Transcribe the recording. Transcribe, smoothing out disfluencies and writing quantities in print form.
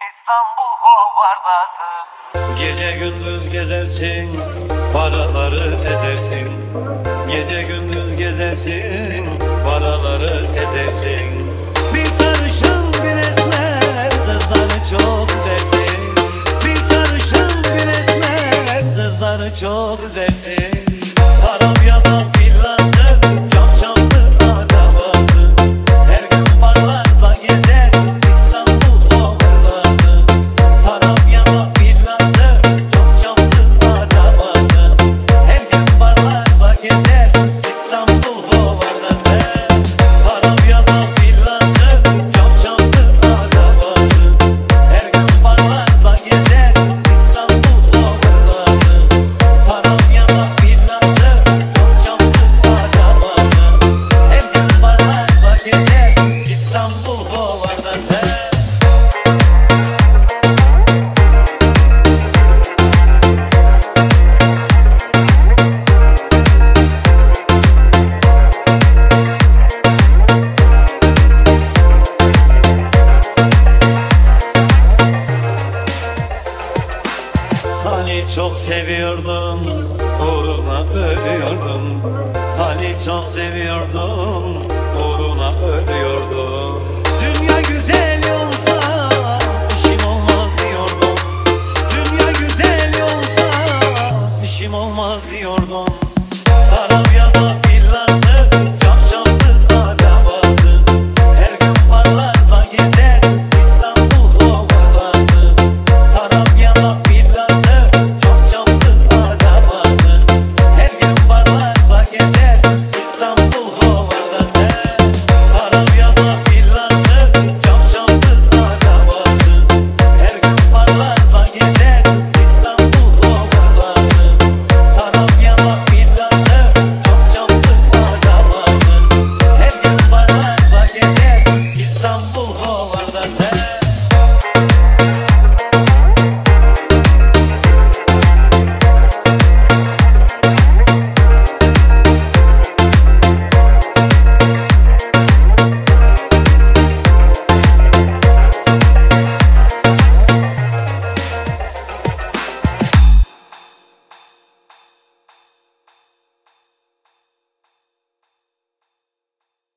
İstanbul Hovardası. Gece gündüz gezersin, paraları ezersin. Gece gündüz gezersin, paraları ezersin. Bir sarışın bir esmer, kızları çok üzersin. Bir sarışın bir esmer, kızları çok üzersin. Sarap yatak villası, çok çamlı arabası. Her gün barlarda gezer, İstanbul Hovardası. Sarap yatak villası, çok çamlı arabası. Her gün barlarda gezer, İstanbul Hovardası. Sarap yatak villası, çok çamlı arabası. Her gün barlarda gezer, İstanbul Hovardası. Sarap yatak villası, çok çamlı arabası. Her gün barlarda gezer, İstanbul Hovardası. Hani çok seviyordum, uğruna ölüyordum. Hani çok seviyordum, uğruna ölüyordum.